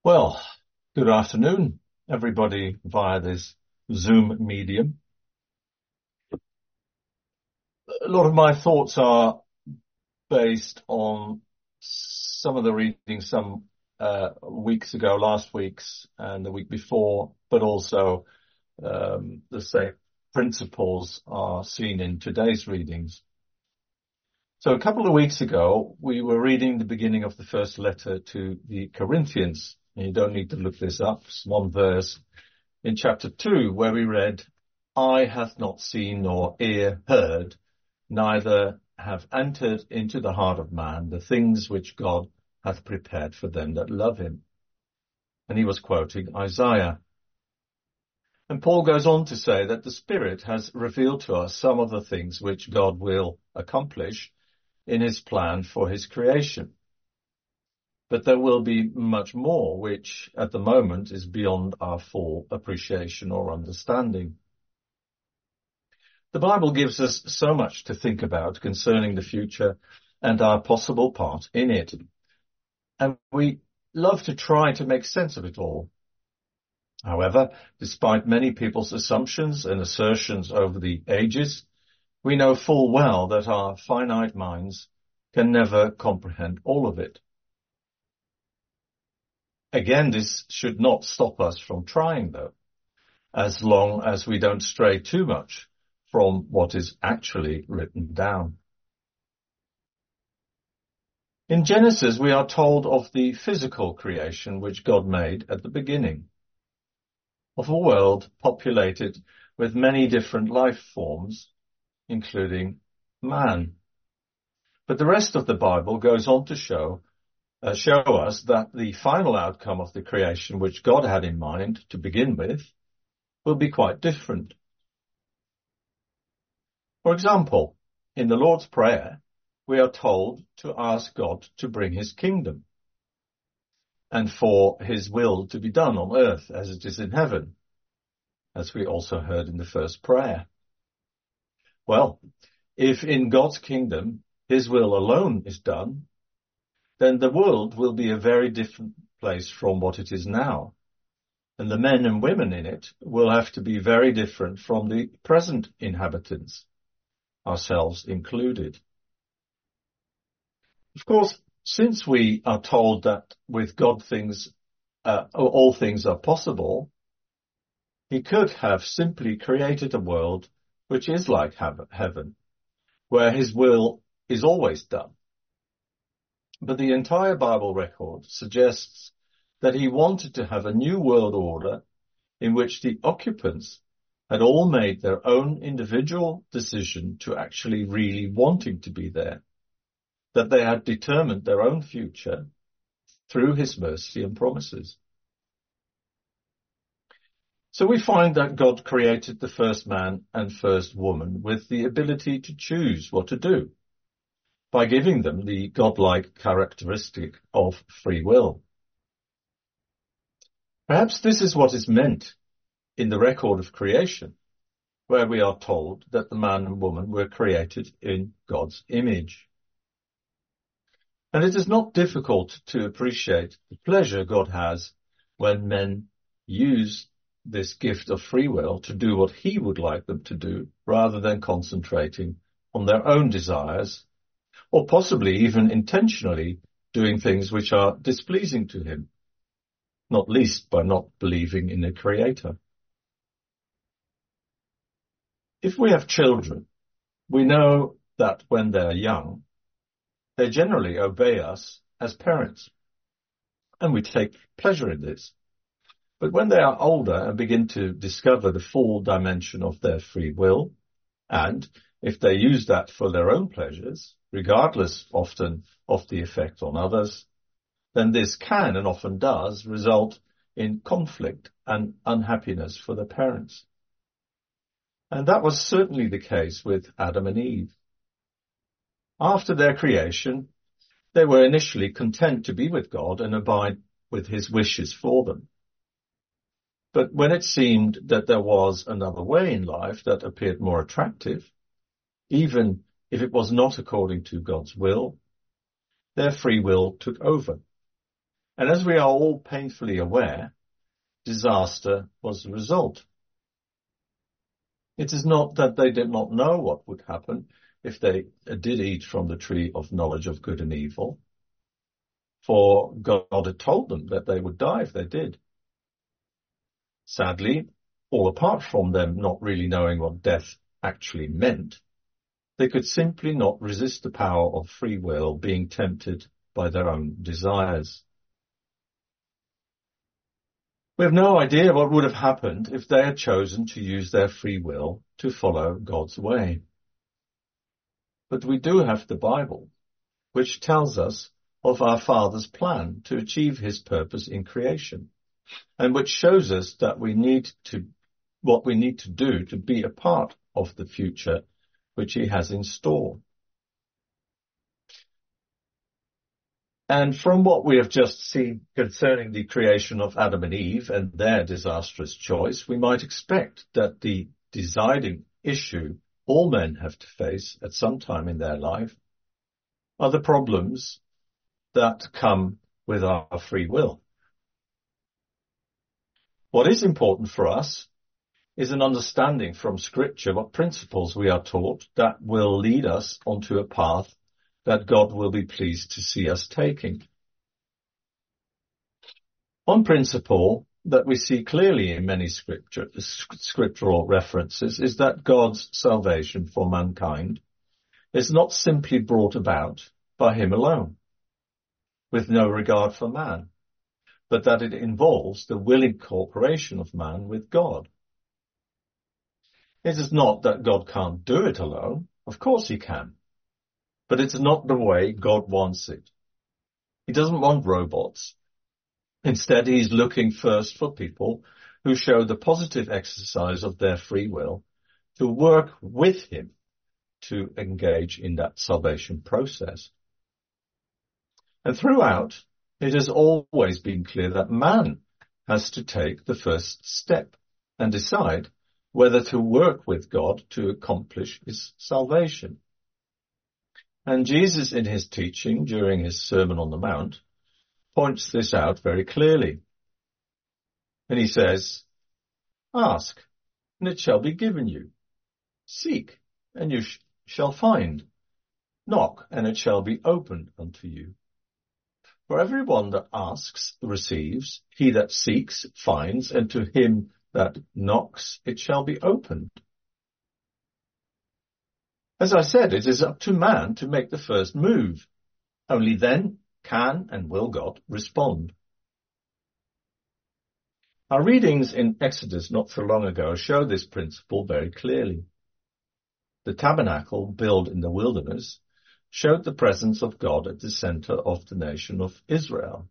Well, good afternoon, everybody via this Zoom medium. A lot of my thoughts are based on some of the readings some weeks ago, last week's and the week before, but also the same principles are seen in today's readings. So a couple of weeks ago, we were reading the beginning of the first letter to the Corinthians. And you don't need to look this up. It's one verse in chapter 2, where we read, "Eye hath not seen nor ear heard, neither have entered into the heart of man the things which God hath prepared for them that love him." And he was quoting Isaiah. And Paul goes on to say that the Spirit has revealed to us some of the things which God will accomplish in his plan for his creation. But there will be much more, which at the moment is beyond our full appreciation or understanding. The Bible gives us so much to think about concerning the future and our possible part in it. And we love to try to make sense of it all. However, despite many people's assumptions and assertions over the ages, we know full well that our finite minds can never comprehend all of it. Again, this should not stop us from trying, though, as long as we don't stray too much from what is actually written down. In Genesis, we are told of the physical creation which God made at the beginning, of a world populated with many different life forms, including man. But the rest of the Bible goes on to show us that the final outcome of the creation which God had in mind to begin with will be quite different. For example, in the Lord's Prayer, we are told to ask God to bring his kingdom and for his will to be done on earth as it is in heaven, as we also heard in the first prayer. Well, if in God's kingdom his will alone is done, then the world will be a very different place from what it is now. And the men and women in it will have to be very different from the present inhabitants, ourselves included. Of course, since we are told that with God all things are possible, he could have simply created a world which is like heaven, where his will is always done. But the entire Bible record suggests that he wanted to have a new world order in which the occupants had all made their own individual decision to actually really wanting to be there, that they had determined their own future through his mercy and promises. So we find that God created the first man and first woman with the ability to choose what to do, by giving them the godlike characteristic of free will. Perhaps this is what is meant in the record of creation, where we are told that the man and woman were created in God's image. And it is not difficult to appreciate the pleasure God has when men use this gift of free will to do what he would like them to do, rather than concentrating on their own desires, or possibly even intentionally doing things which are displeasing to him, not least by not believing in a creator. If we have children, we know that when they're young, they generally obey us as parents, and we take pleasure in this. But when they are older and begin to discover the full dimension of their free will, and if they use that for their own pleasures, regardless often of the effect on others, then this can and often does result in conflict and unhappiness for the parents. And that was certainly the case with Adam and Eve. After their creation, they were initially content to be with God and abide with his wishes for them. But when it seemed that there was another way in life that appeared more attractive, even if it was not according to God's will, their free will took over. And as we are all painfully aware, disaster was the result. It is not that they did not know what would happen if they did eat from the tree of knowledge of good and evil, for God had told them that they would die if they did. Sadly, all apart from them not really knowing what death actually meant, they could simply not resist the power of free will being tempted by their own desires. We have no idea what would have happened if they had chosen to use their free will to follow God's way. But we do have the Bible, which tells us of our Father's plan to achieve his purpose in creation, and which shows us that what we need to do to be a part of the future which he has in store. And from what we have just seen concerning the creation of Adam and Eve and their disastrous choice, we might expect that the deciding issue all men have to face at some time in their life are the problems that come with our free will. What is important for us is an understanding from Scripture what principles we are taught that will lead us onto a path that God will be pleased to see us taking. One principle that we see clearly in many scriptural references is that God's salvation for mankind is not simply brought about by him alone, with no regard for man, but that it involves the willing cooperation of man with God. It is not that God can't do it alone. Of course he can. But it's not the way God wants it. He doesn't want robots. Instead, he's looking first for people who show the positive exercise of their free will to work with him to engage in that salvation process. And throughout, it has always been clear that man has to take the first step and decide whether to work with God to accomplish his salvation. And Jesus, in his teaching during his Sermon on the Mount, points this out very clearly. And he says, "Ask, and it shall be given you. Seek, and you shall find. Knock, and it shall be opened unto you. For everyone that asks receives, he that seeks finds, and to him that knocks it shall be opened." As I said, it is up to man to make the first move. Only then can and will God respond. Our readings in Exodus not so long ago show this principle very clearly. The tabernacle built in the wilderness showed the presence of God at the center of the nation of Israel.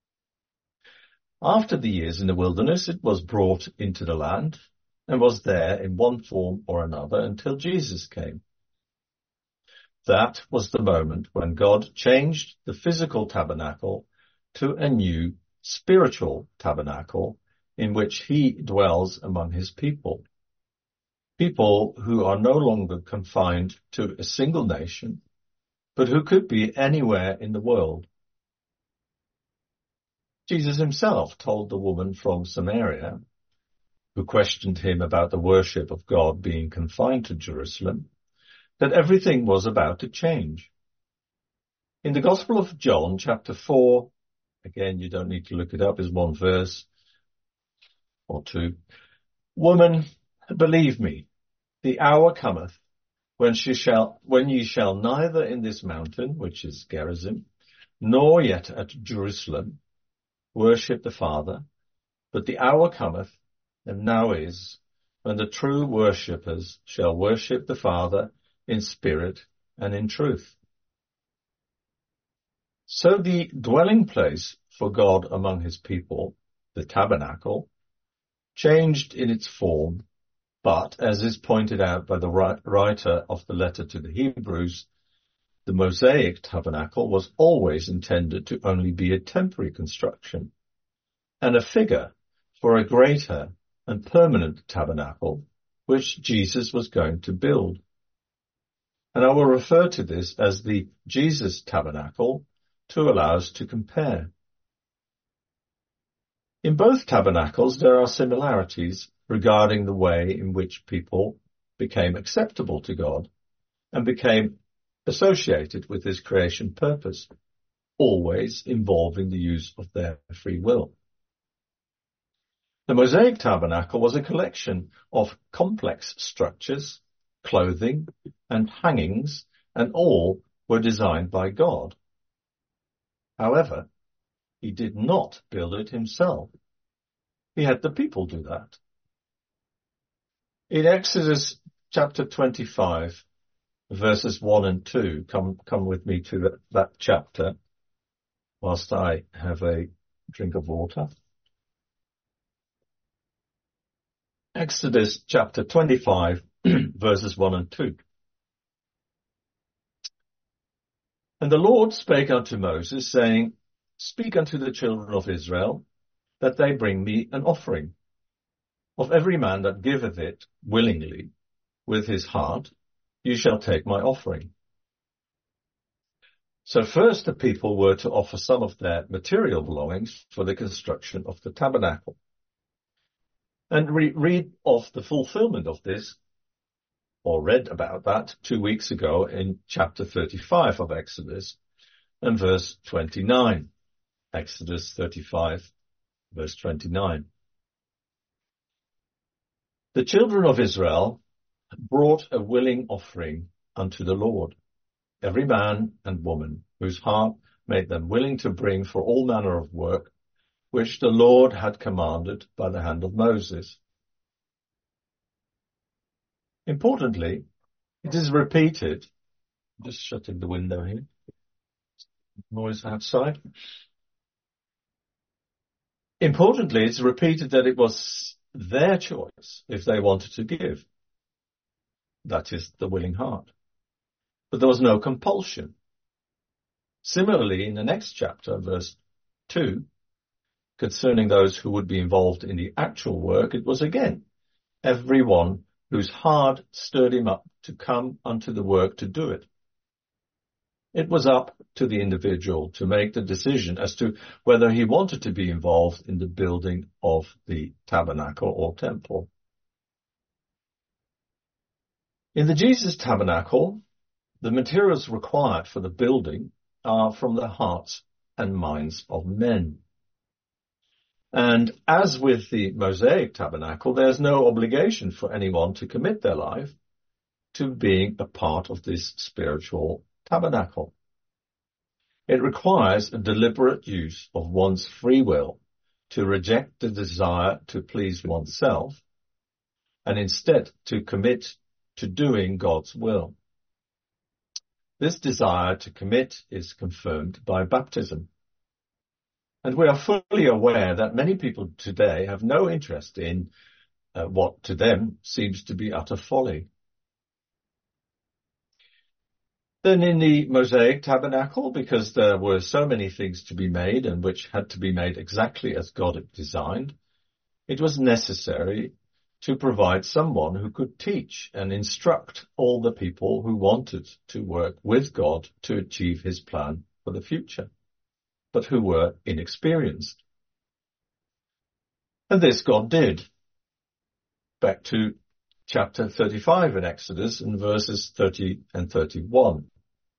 After the years in the wilderness, it was brought into the land and was there in one form or another until Jesus came. That was the moment when God changed the physical tabernacle to a new spiritual tabernacle in which he dwells among his people. People who are no longer confined to a single nation, but who could be anywhere in the world. Jesus himself told the woman from Samaria, who questioned him about the worship of God being confined to Jerusalem, that everything was about to change. In the Gospel of John, chapter 4, again, you don't need to look it up, is one verse or two. "Woman, believe me, the hour cometh when ye shall neither in this mountain," which is Gerizim, "nor yet at Jerusalem worship the Father, but the hour cometh, and now is, when the true worshippers shall worship the Father in spirit and in truth." So the dwelling place for God among his people, the tabernacle, changed in its form, but as is pointed out by the writer of the letter to the Hebrews, the Mosaic tabernacle was always intended to only be a temporary construction and a figure for a greater and permanent tabernacle which Jesus was going to build. And I will refer to this as the Jesus tabernacle to allow us to compare. In both tabernacles, there are similarities regarding the way in which people became acceptable to God and became associated with his creation purpose, always involving the use of their free will. The Mosaic tabernacle was a collection of complex structures, clothing, and hangings, and all were designed by God. However, he did not build it himself. He had the people do that. In Exodus chapter 25, verses 1 and 2, come with me to that chapter whilst I have a drink of water. Exodus chapter 25, verses 1 and 2. And the Lord spake unto Moses, saying, Speak unto the children of Israel, that they bring me an offering. Of every man that giveth it willingly with his heart, you shall take my offering. So first the people were to offer some of their material belongings for the construction of the tabernacle. And read of the fulfillment of this, or read about that 2 weeks ago in chapter 35 of Exodus and verse 29. Exodus 35, verse 29. The children of Israel brought a willing offering unto the Lord, every man and woman whose heart made them willing to bring for all manner of work, which the Lord had commanded by the hand of Moses. Importantly, it is repeated. I'm just shutting the window here. Noise outside. Importantly, it's repeated that it was their choice if they wanted to give. That is the willing heart. But there was no compulsion. Similarly, in the next chapter, verse 2, concerning those who would be involved in the actual work, it was again everyone whose heart stirred him up to come unto the work to do it. It was up to the individual to make the decision as to whether he wanted to be involved in the building of the tabernacle or temple. In the Jesus tabernacle, the materials required for the building are from the hearts and minds of men. And as with the Mosaic tabernacle, there's no obligation for anyone to commit their life to being a part of this spiritual tabernacle. It requires a deliberate use of one's free will to reject the desire to please oneself and instead to commit to doing God's will. This desire to commit is confirmed by baptism. And we are fully aware that many people today have no interest in what to them seems to be utter folly. Then in the Mosaic tabernacle, because there were so many things to be made and which had to be made exactly as God had designed, it was necessary to provide someone who could teach and instruct all the people who wanted to work with God to achieve his plan for the future, but who were inexperienced. And this God did. Back to chapter 35 in Exodus and verses 30 and 31.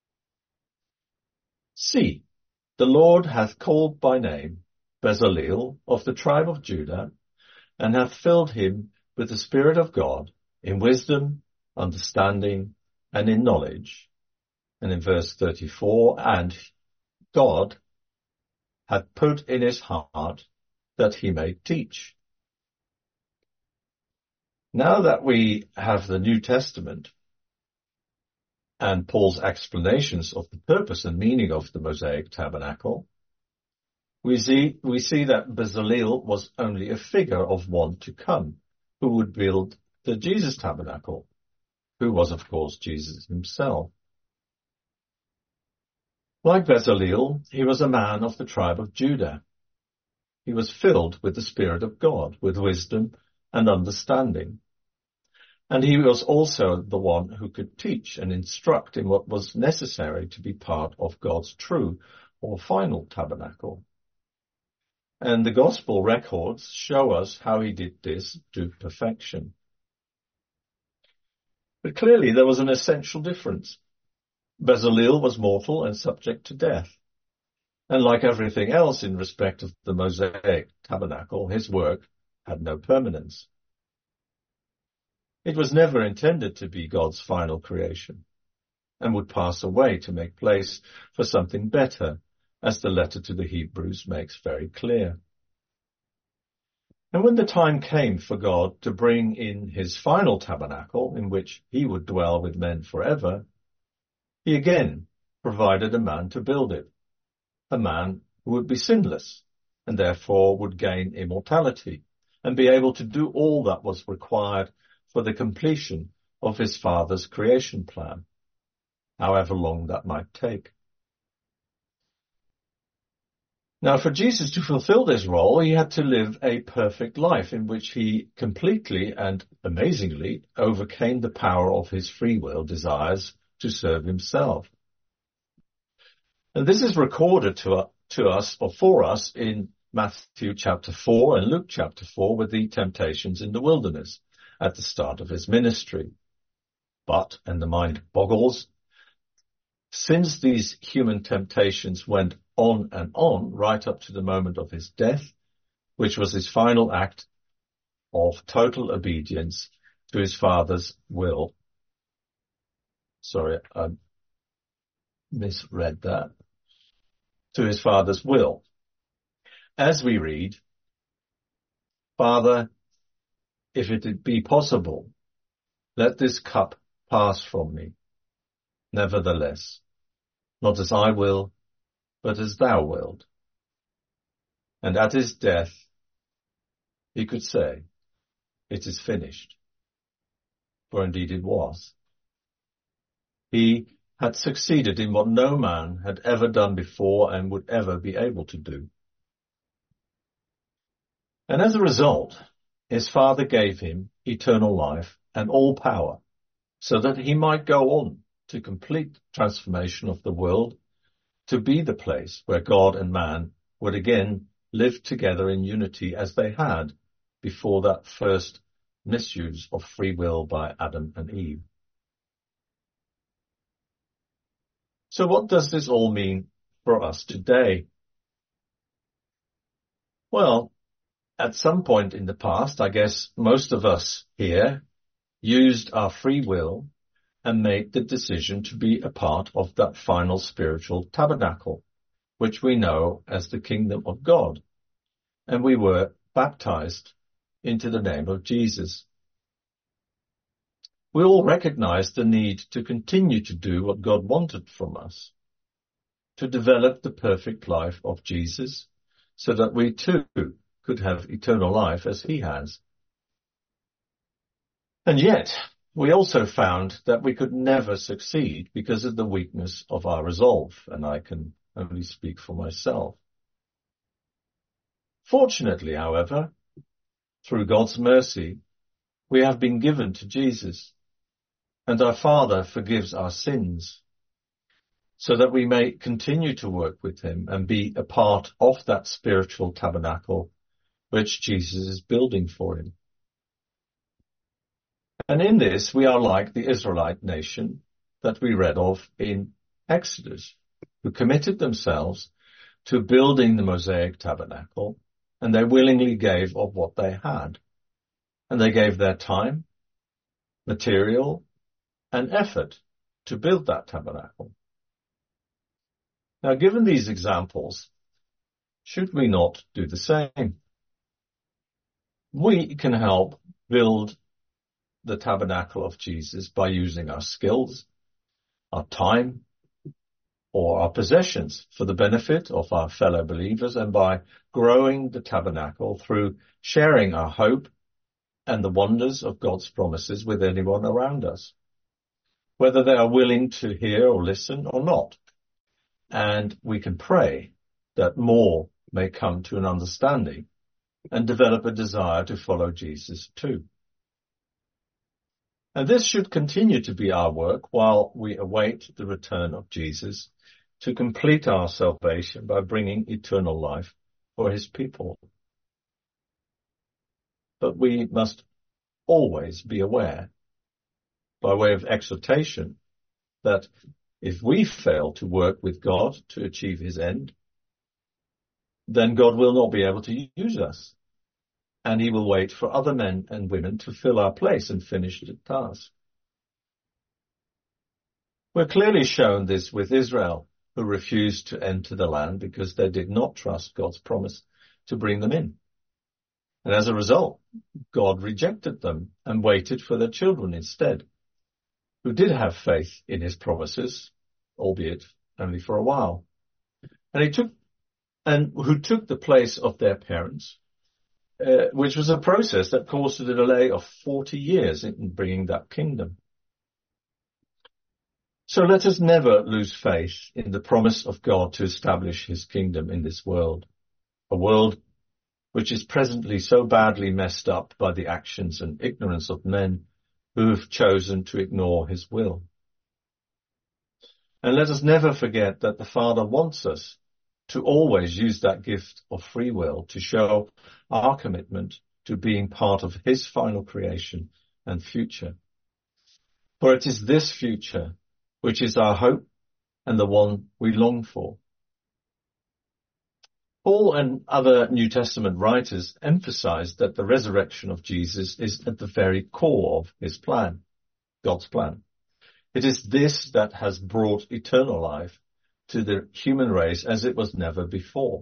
See, the Lord hath called by name Bezaleel of the tribe of Judah, and hath filled him with the Spirit of God in wisdom, understanding, and in knowledge. And in verse 34, and God had put in his heart that he may teach. Now that we have the New Testament and Paul's explanations of the purpose and meaning of the Mosaic tabernacle, we see that Bezaleel was only a figure of one to come, who would build the Jesus tabernacle, who was, of course, Jesus himself. Like Bezaleel, he was a man of the tribe of Judah. He was filled with the Spirit of God, with wisdom and understanding. And he was also the one who could teach and instruct in what was necessary to be part of God's true or final tabernacle. And the gospel records show us how he did this to perfection. But clearly there was an essential difference. Bezalel was mortal and subject to death. And like everything else in respect of the Mosaic tabernacle, his work had no permanence. It was never intended to be God's final creation and would pass away to make place for something better, as the letter to the Hebrews makes very clear. And when the time came for God to bring in his final tabernacle, in which he would dwell with men forever, he again provided a man to build it, a man who would be sinless and therefore would gain immortality and be able to do all that was required for the completion of his Father's creation plan, however long that might take. Now, for Jesus to fulfill this role, he had to live a perfect life in which he completely and amazingly overcame the power of his free will desires to serve himself. And this is recorded to us or for us in Matthew chapter 4 and Luke chapter 4 with the temptations in the wilderness at the start of his ministry. But, and the mind boggles, since these human temptations went on and on right up to the moment of his death, which was his final act of total obedience to his Father's will. Sorry, I misread that. To his Father's will. As we read, Father, if it be possible, let this cup pass from me. Nevertheless, not as I will, but as thou wilt. And at his death, he could say, it is finished. For indeed it was. He had succeeded in what no man had ever done before and would ever be able to do. And as a result, his Father gave him eternal life and all power, so that he might go on to complete transformation of the world, to be the place where God and man would again live together in unity as they had before that first misuse of free will by Adam and Eve. So what does this all mean for us today? Well, at some point in the past, I guess most of us here used our free will and made the decision to be a part of that final spiritual tabernacle, which we know as the kingdom of God. And we were baptized into the name of Jesus. We all recognized the need to continue to do what God wanted from us, to develop the perfect life of Jesus, so that we too could have eternal life as he has. And yet, we also found that we could never succeed because of the weakness of our resolve, and I can only speak for myself. Fortunately, however, through God's mercy, we have been given to Jesus, and our Father forgives our sins, so that we may continue to work with him and be a part of that spiritual tabernacle which Jesus is building for him. And in this, we are like the Israelite nation that we read of in Exodus, who committed themselves to building the Mosaic tabernacle, and they willingly gave of what they had. And they gave their time, material, and effort to build that tabernacle. Now, given these examples, should we not do the same? We can help build the tabernacle of Jesus by using our skills, our time, or our possessions for the benefit of our fellow believers, and by growing the tabernacle through sharing our hope and the wonders of God's promises with anyone around us, whether they are willing to hear or listen or not. And we can pray that more may come to an understanding and develop a desire to follow Jesus too. And this should continue to be our work while we await the return of Jesus to complete our salvation by bringing eternal life for his people. But we must always be aware, by way of exhortation, that if we fail to work with God to achieve his end, then God will not be able to use us, and he will wait for other men and women to fill our place and finish the task. We're clearly shown this with Israel, who refused to enter the land because they did not trust God's promise to bring them in. And as a result, God rejected them and waited for their children instead, who did have faith in his promises, albeit only for a while. And who took the place of their parents, which was a process that caused a delay of 40 years in bringing that kingdom. So let us never lose faith in the promise of God to establish his kingdom in this world, a world which is presently so badly messed up by the actions and ignorance of men who have chosen to ignore his will. And let us never forget that the Father wants us to always use that gift of free will to show our commitment to being part of his final creation and future. For it is this future which is our hope and the one we long for. Paul and other New Testament writers emphasize that the resurrection of Jesus is at the very core of his plan, God's plan. It is this that has brought eternal life to the human race as it was never before.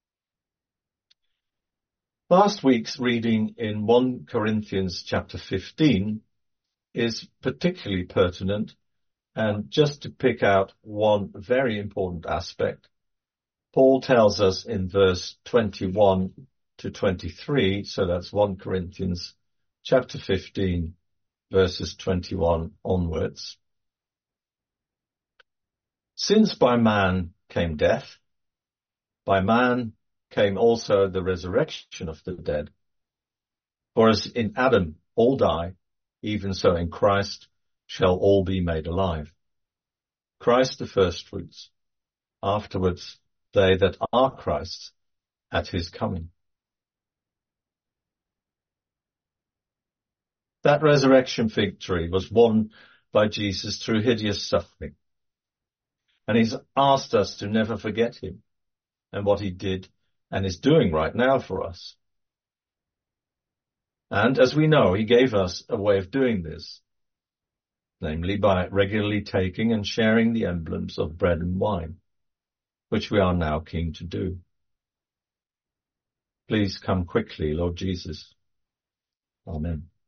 Last week's reading in 1 Corinthians chapter 15 is particularly pertinent, and just to pick out one very important aspect, Paul tells us in verse 21 to 23, so that's 1 Corinthians chapter 15, verses 21 onwards. Since by man came death, by man came also the resurrection of the dead. For as in Adam all die, even so in Christ shall all be made alive. Christ the firstfruits, afterwards they that are Christ's at his coming. That resurrection victory was won by Jesus through hideous suffering. And he's asked us to never forget him and what he did and is doing right now for us. And as we know, he gave us a way of doing this, namely by regularly taking and sharing the emblems of bread and wine, which we are now keen to do. Please come quickly, Lord Jesus. Amen.